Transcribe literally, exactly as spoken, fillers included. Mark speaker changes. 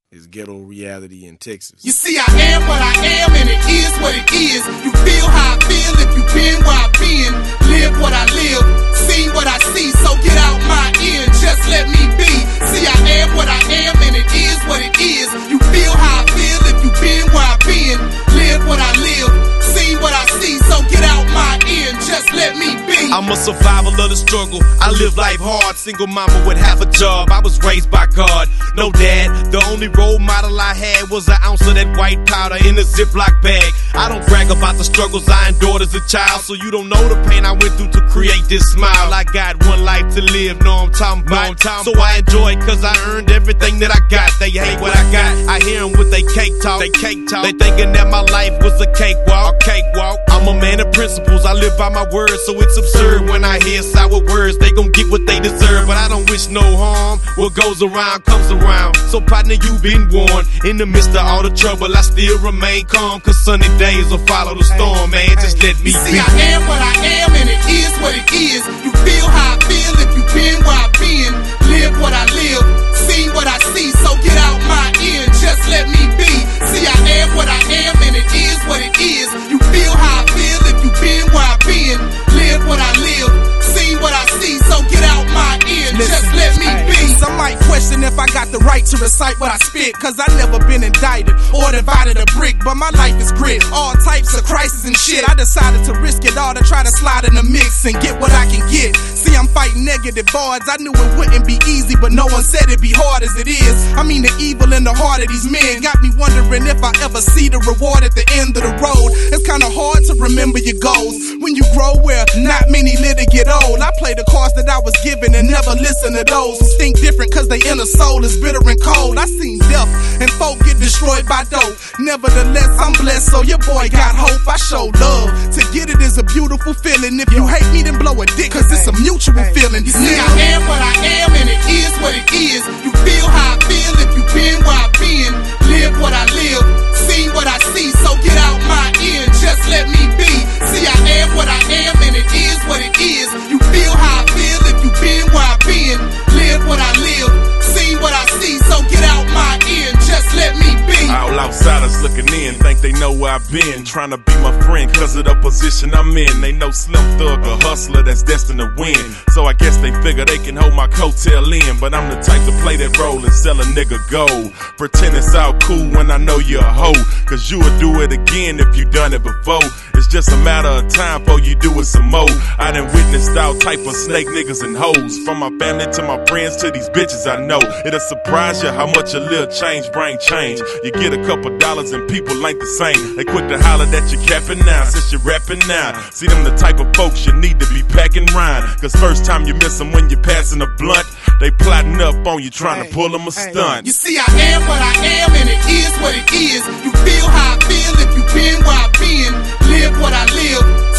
Speaker 1: is ghetto reality in Texas.
Speaker 2: You see, I am what I am, and it is what it is. You feel how I feel if you been where I've been. Live what I live, see what I see, so get out my ear and just let me be. See, I am what I am, and it is what it is. You feel how I feel if you been where I've been. Live what I live, see what I see, so get out my ear and just let me be.
Speaker 3: I'm a survivor of the struggle. I live life hard, single mama with half a job. I was raised by God, no dad. The only role model I had was an ounce of that white powder in a Ziploc bag. I don't brag about the struggles I endured as a child, so you don't know the pain I went through to create this smile. I got one life to live, know I'm talking about. So I enjoy it cause I earned everything that I got. They hate what I got, I hear them with they cake talk. They cake talk. They thinking that my life was a cakewalk. A cakewalk. I'm a man of principles, I live by my words, so it's absurd when I hear sour words. They gon' get what they deserve, but I don't wish no harm. What goes around comes around. So partner, you been warned. In the midst of all the trouble, I still remain calm, cause sunny days will follow the storm, man. Just let me
Speaker 2: see,
Speaker 3: be.
Speaker 2: I am what I am, and it is what it is. You feel how I feel if you been where I've been. Live what I live, see what I see, so get out my ear and just let me be. See, I am what I am, and it is what it is. You feel how I feel if you been where I've been. Live what I live, see what I see, so get out my ear and just let me be.
Speaker 4: Some might question if I got the right to recite what I spit, cause I never been indicted or divided a brick, but my life is grit, all types of crisis and shit. I decided to risk it all to try to slide in the mix and get what I can get. See, I'm fighting negative odds. I knew it wouldn't be easy, but no one said it'd be hard as it is. I mean, the evil in the heart of these men got me wondering if I ever see the reward at the end of the road. It's kinda hard to remember your goals when you grow where not many live to get old. I play the cards that I was given and never listen to those who think different cause they inner soul is bitter and cold. I seen death and folk get destroyed by dope. Nevertheless, I'm blessed, so your boy got hope. I show love. To get it is a beautiful feeling. If you hate me, then blow a dick, cause it's a mutual feeling.
Speaker 2: You see, I am what I am, and it is what it is. You feel how I feel if you been where I've been. Live what I live, see what I see, so get out my ear and just let me be. See, I am what I am, and it is what it is. You feel how I feel if you been where I've been. Live what I live, see what I see, so get out my ear and just let me be.
Speaker 5: All outsiders looking in, think they know where I've been. Trying to be my friend cause of the position I'm in. They know Slim Thug, a hustler that's destined to win. So I guess they figure they can hold my coattail in. But I'm the type to play that role and sell a nigga gold. Pretend it's all cool when I know you're a hoe, cause you would do it again if you done it before. It's just a matter of time before you do it some more. I done witnessed all type of snake niggas and hoes. From my family to my friends to these bitches I know. It'll surprise you how much a little change bring change. You get a couple dollars and people ain't the same. They quick to holler that you're capping now since you're rapping now. See them the type of folks you need to be packing rhyme, cause first time you miss them when you're passing a blunt, they plotting up on you trying to pull them a stunt.
Speaker 2: You see, I am what I am, and it is what it is. You feel how I feel if you been where I've been. Live what I live,